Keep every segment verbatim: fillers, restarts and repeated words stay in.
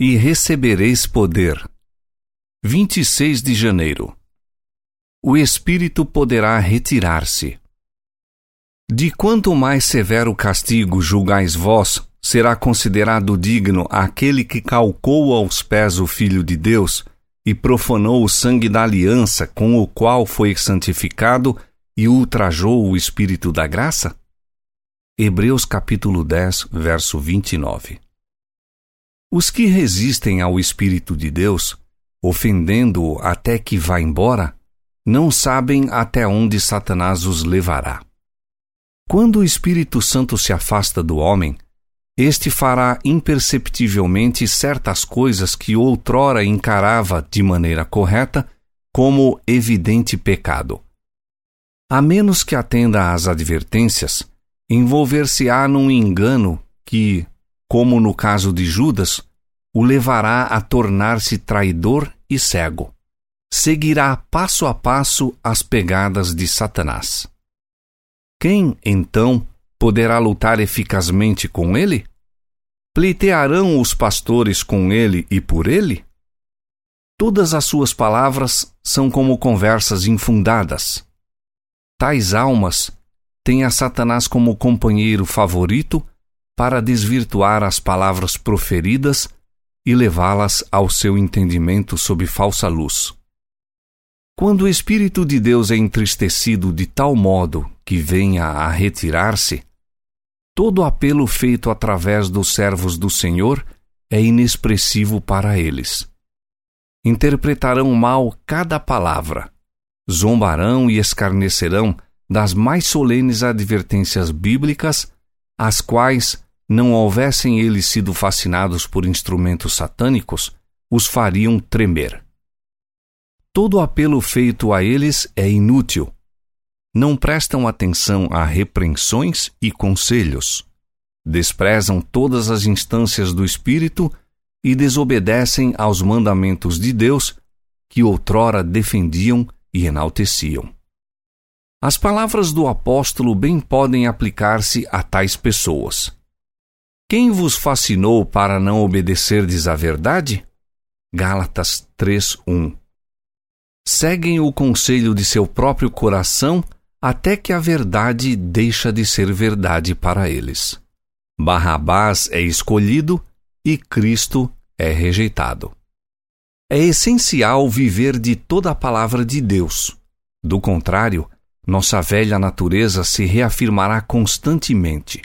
e recebereis poder. vinte e seis de janeiro. O Espírito poderá retirar-se. De quanto mais severo castigo julgais vós, será considerado digno aquele que calcou aos pés o Filho de Deus e profanou o sangue da aliança com o qual foi santificado e ultrajou o Espírito da graça? Hebreus capítulo dez, verso vinte e nove. Os que resistem ao Espírito de Deus, ofendendo-o até que vá embora, não sabem até onde Satanás os levará. Quando o Espírito Santo se afasta do homem, este fará imperceptivelmente certas coisas que outrora encarava de maneira correta como evidente pecado. A menos que atenda às advertências, envolver-se-á num engano que, como no caso de Judas, o levará a tornar-se traidor e cego. Seguirá passo a passo as pegadas de Satanás. Quem, então, poderá lutar eficazmente com ele? Pleitearão os pastores com ele e por ele? Todas as suas palavras são como conversas infundadas. Tais almas têm a Satanás como companheiro favorito para desvirtuar as palavras proferidas e levá-las ao seu entendimento sob falsa luz. Quando o Espírito de Deus é entristecido de tal modo que venha a retirar-se, todo apelo feito através dos servos do Senhor é inexpressivo para eles. Interpretarão mal cada palavra, zombarão e escarnecerão das mais solenes advertências bíblicas, as quais, não houvessem eles sido fascinados por instrumentos satânicos, os fariam tremer. Todo apelo feito a eles é inútil. Não prestam atenção a repreensões e conselhos. Desprezam todas as instâncias do Espírito e desobedecem aos mandamentos de Deus que outrora defendiam e enalteciam. As palavras do apóstolo bem podem aplicar-se a tais pessoas. Quem vos fascinou para não obedecerdes à verdade? Gálatas três, um. Seguem o conselho de seu próprio coração até que a verdade deixa de ser verdade para eles. Barrabás é escolhido e Cristo é rejeitado. É essencial viver de toda a palavra de Deus. Do contrário, nossa velha natureza se reafirmará constantemente.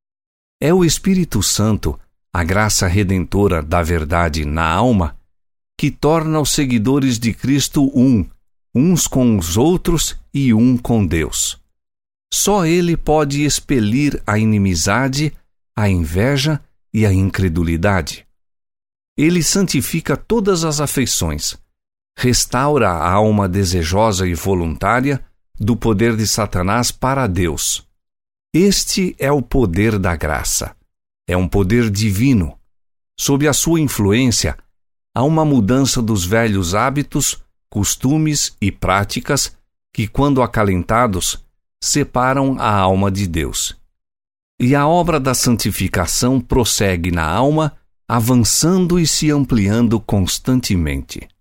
É o Espírito Santo, a graça redentora da verdade na alma, que torna os seguidores de Cristo um, uns com os outros e um com Deus. Só Ele pode expelir a inimizade, a inveja e a incredulidade. Ele santifica todas as afeições, restaura a alma desejosa e voluntária do poder de Satanás para Deus. Este é o poder da graça. É um poder divino. Sob a sua influência, há uma mudança dos velhos hábitos, costumes e práticas que, quando acalentados, separam a alma de Deus. E a obra da santificação prossegue na alma, avançando e se ampliando constantemente.